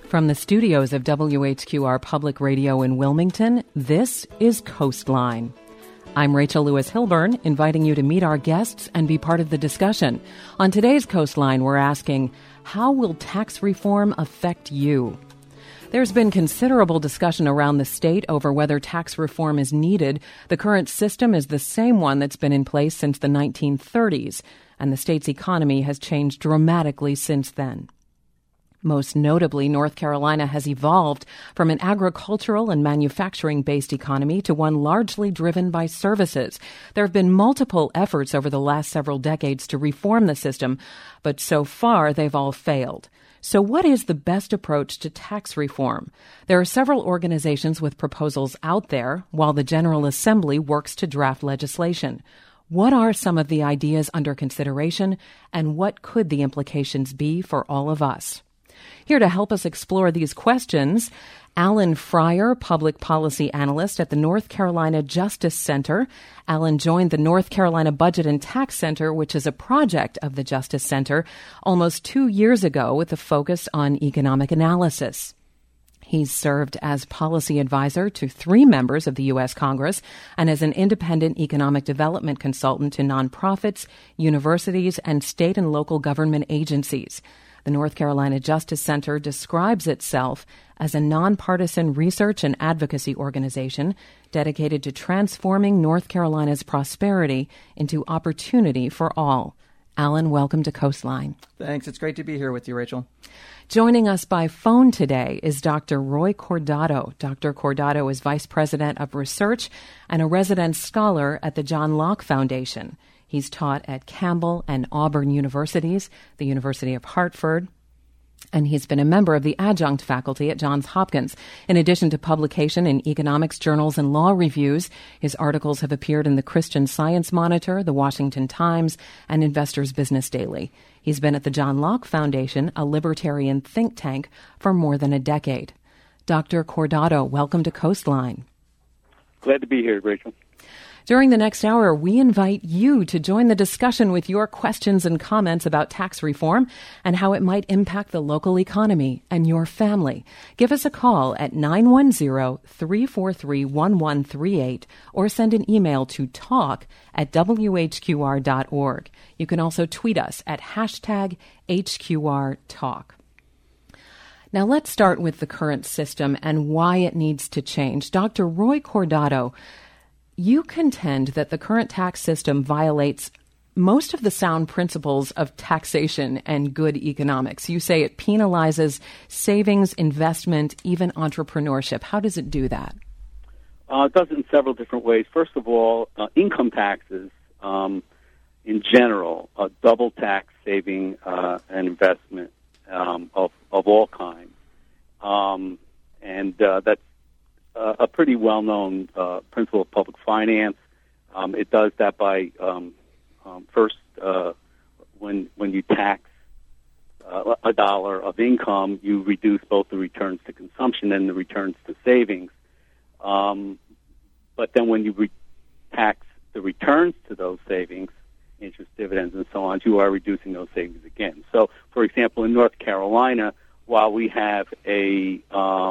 From the studios of WHQR Public Radio in Wilmington, this is Coastline. I'm Rachel Lewis Hilburn, inviting you to meet our guests and be part of the discussion. On today's Coastline, we're asking, how will tax reform affect you? There's been considerable discussion around the state over whether tax reform is needed. The current system is the same one that's been in place since the 1930s, and the state's economy has changed dramatically since then. Most notably, North Carolina has evolved from an agricultural and manufacturing-based economy to one largely driven by services. There have been multiple efforts over the last several decades to reform the system, but so far they've all failed. So what is the best approach to tax reform? There are several organizations with proposals out there, while the General Assembly works to draft legislation. What are some of the ideas under consideration, and what could the implications be for all of us? Here to help us explore these questions, Alan Freier, public policy analyst at the North Carolina Justice Center. Alan joined the North Carolina Budget and Tax Center, which is a project of the Justice Center, almost 2 years ago with a focus on economic analysis. He's served as policy advisor to 3 members of the U.S. Congress and as an independent economic development consultant to nonprofits, universities, and state and local government agencies. The North Carolina Justice Center describes itself as a nonpartisan research and advocacy organization dedicated to transforming North Carolina's prosperity into opportunity for all. Alan, welcome to Coastline. Thanks. It's great to be here with you, Rachel. Joining us by phone today is Dr. Roy Cordato. Dr. Cordato is Vice President of Research and a resident scholar at the John Locke Foundation. He's taught at Campbell and Auburn universities, the University of Hartford, and he's been a member of the adjunct faculty at Johns Hopkins. In addition to publication in economics journals and law reviews, his articles have appeared in the Christian Science Monitor, the Washington Times, and Investor's Business Daily. He's been at the John Locke Foundation, a libertarian think tank, for more than a decade. Dr. Cordato, welcome to Coastline. Glad to be here, Rachel. During the next hour, we invite you to join the discussion with your questions and comments about tax reform and how it might impact the local economy and your family. Give us a call at 910-343-1138 or send an email to talk@whqr.org. You can also tweet us at #HQRTalk. Now let's start with the current system and why it needs to change. Dr. Roy Cordato, you contend that the current tax system violates most of the sound principles of taxation and good economics. You say it penalizes savings, investment, even entrepreneurship. How does it do that? It does it in several different ways. First of all, income taxes in general double tax saving and investment of all kinds. And that's a pretty well-known principle of public finance. It does that by first, when you tax a dollar of income, you reduce both the returns to consumption and the returns to savings. But then when you tax the returns to those savings, interest, dividends, and so on, you are reducing those savings again. So, for example, in North Carolina, while we have a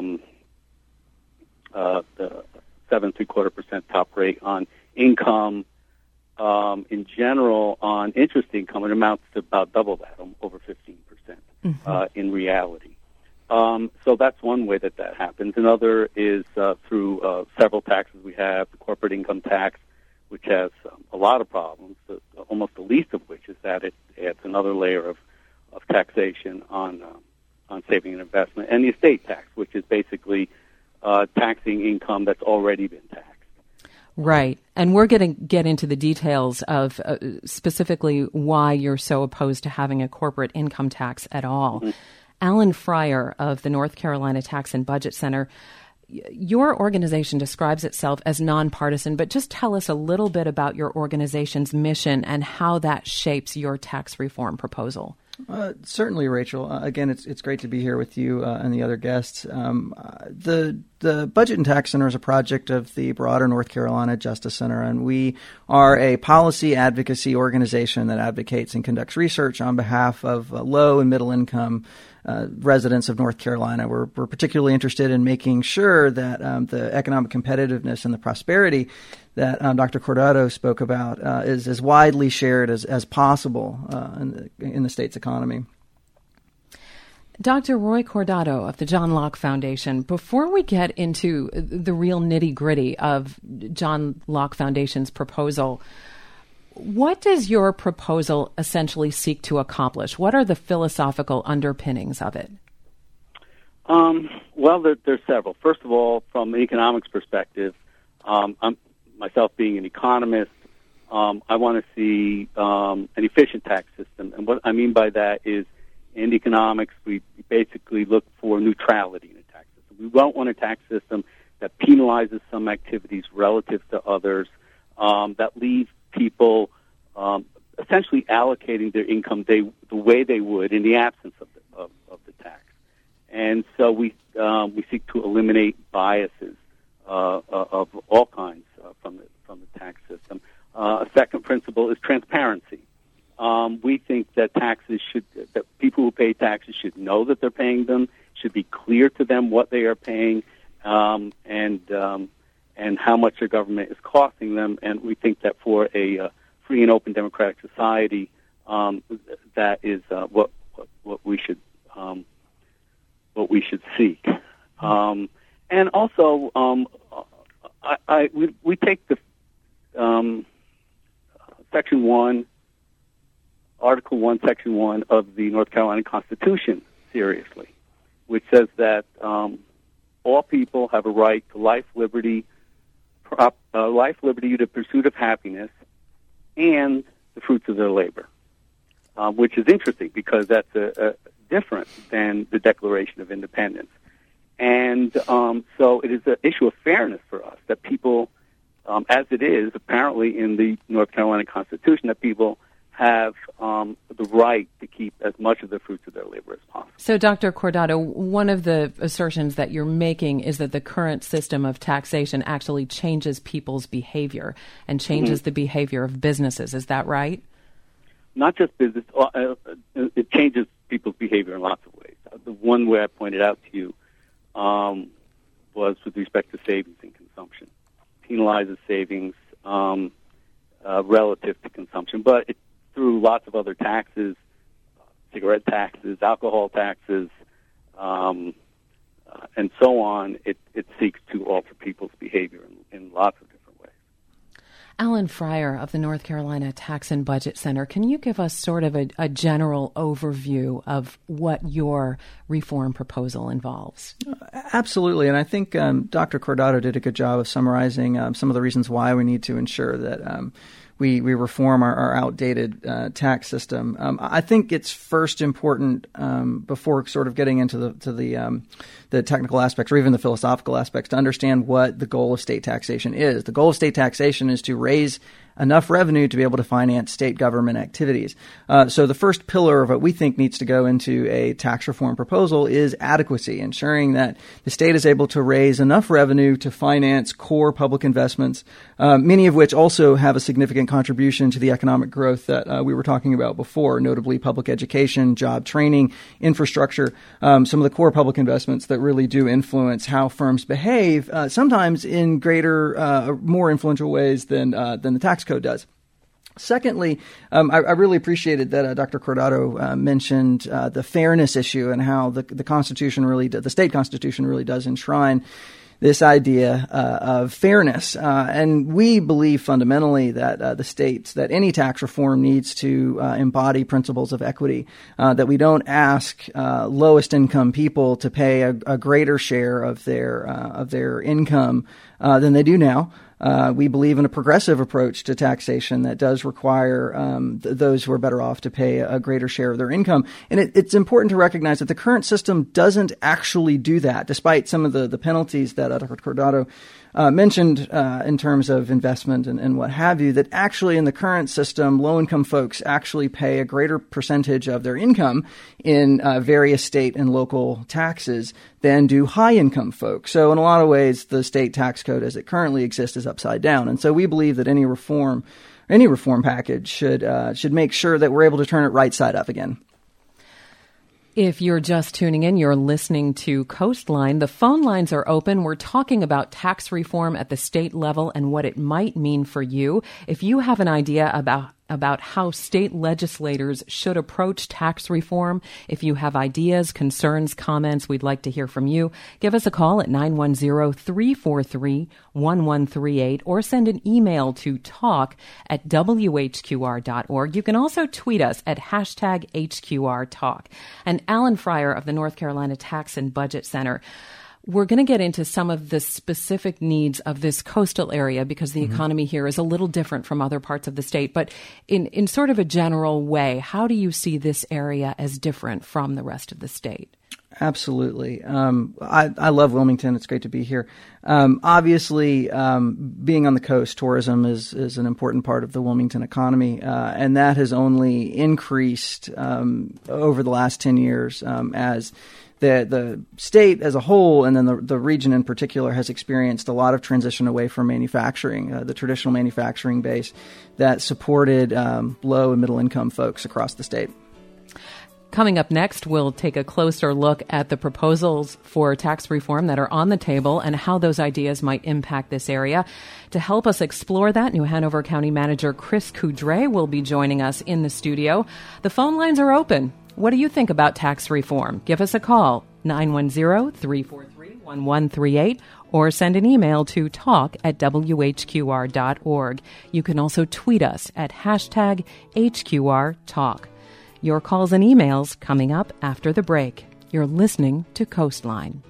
the 7.75% top rate on income. In general, on interest income, it amounts to about double that, over 15% in reality. So that's one way that happens. Another is through several taxes we have, the corporate income tax, which has a lot of problems, almost the least of which is that it adds another layer of taxation on saving and investment, and the estate tax, which is basically taxing income that's already been taxed. Right. And we're going to get into the details of specifically why you're so opposed to having a corporate income tax at all. Mm-hmm. Alan Freier of the North Carolina Tax and Budget Center, your organization describes itself as nonpartisan, but just tell us a little bit about your organization's mission and how that shapes your tax reform proposal. Certainly, Rachel. Again, it's great to be here with you and the other guests. The the Budget and Tax Center is a project of the broader North Carolina Justice Center, and we are a policy advocacy organization that advocates and conducts research on behalf of low and middle income residents of North Carolina. We're particularly interested in making sure that the economic competitiveness and the prosperity that Dr. Cordato spoke about is as widely shared as possible in the state's economy. Dr. Roy Cordato of the John Locke Foundation, before we get into the real nitty-gritty of John Locke Foundation's proposal, what does your proposal essentially seek to accomplish? What are the philosophical underpinnings of it? Well, there's several. First of all, from an economics perspective, myself being an economist, I want to see an efficient tax system. And what I mean by that is, in economics, we basically look for neutrality in a tax system. We don't want a tax system that penalizes some activities relative to others, that leave people essentially allocating their income the way they would in the absence of the tax. And so we seek to eliminate biases of all kinds from the tax system. A second principle is transparency. We think that that people who pay taxes should know that they're paying them, should be clear to them what they are paying, and how much their government is costing them. And we think that for a free and open democratic society, that is what we should seek. And also, we take the Section 1. Article 1, Section 1 of the North Carolina Constitution seriously, which says that all people have a right to life, liberty, the pursuit of happiness, and the fruits of their labor, which is interesting because that's different than the Declaration of Independence. And so it is an issue of fairness for us that people, as it is apparently in the North Carolina Constitution, that people have the right to keep as much of the fruits of their labor as possible. So, Dr. Cordato, one of the assertions that you're making is that the current system of taxation actually changes people's behavior and changes the behavior of businesses. Is that right? Not just business. It changes people's behavior in lots of ways. The one way I pointed out to you was with respect to savings and consumption. Penalizes savings relative to consumption, but through lots of other taxes, cigarette taxes, alcohol taxes, and so on, it seeks to alter people's behavior in lots of different ways. Alan Fryer of the North Carolina Tax and Budget Center, can you give us sort of a general overview of what your reform proposal involves? Absolutely, and I think Dr. Cordato did a good job of summarizing some of the reasons why we need to ensure that we reform our outdated tax system. I think it's first important before sort of getting into the technical aspects or even the philosophical aspects to understand what the goal of state taxation is. The goal of state taxation is to raise enough revenue to be able to finance state government activities. So the first pillar of what we think needs to go into a tax reform proposal is adequacy, ensuring that the state is able to raise enough revenue to finance core public investments, many of which also have a significant contribution to the economic growth that we were talking about before, notably public education, job training, infrastructure, some of the core public investments that really do influence how firms behave, sometimes in greater, more influential ways than the tax code does. Secondly, I really appreciated that Dr. Cordato mentioned the fairness issue and how the Constitution the state Constitution really does enshrine this idea of fairness. And we believe fundamentally that that any tax reform needs to embody principles of equity, that we don't ask lowest income people to pay a greater share of their income than they do now. We believe in a progressive approach to taxation that does require those who are better off to pay a greater share of their income. And it's important to recognize that the current system doesn't actually do that, despite some of the penalties that Dr. Cordato mentioned in terms of investment and what have you, that actually in the current system, low-income folks actually pay a greater percentage of their income in various state and local taxes than do high-income folks. So in a lot of ways, the state tax code as it currently exists is upside down. And so we believe that any reform package should make sure that we're able to turn it right side up again. If you're just tuning in, you're listening to Coastline. The phone lines are open. We're talking about tax reform at the state level and what it might mean for you. If you have an idea about how state legislators should approach tax reform, if you have ideas, concerns, comments, we'd like to hear from you. Give us a call at 910-343-1138 or send an email to talk@whqr.org. You can also tweet us at #HQRTalk. And Alan Fryer of the North Carolina Tax and Budget Center. We're going to get into some of the specific needs of this coastal area because the economy here is a little different from other parts of the state. But in sort of a general way, how do you see this area as different from the rest of the state? Absolutely. I love Wilmington. It's great to be here. Obviously, being on the coast, tourism is an important part of the Wilmington economy, and that has only increased over the last 10 years as the state as a whole, and then the region in particular, has experienced a lot of transition away from manufacturing, the traditional manufacturing base that supported low and middle income folks across the state. Coming up next, we'll take a closer look at the proposals for tax reform that are on the table and how those ideas might impact this area. To help us explore that, New Hanover County Manager Chris Coudray will be joining us in the studio. The phone lines are open. What do you think about tax reform? Give us a call, 910-343-1138, or send an email to talk@whqr.org. You can also tweet us at #HQRTalk. Your calls and emails coming up after the break. You're listening to Coastline.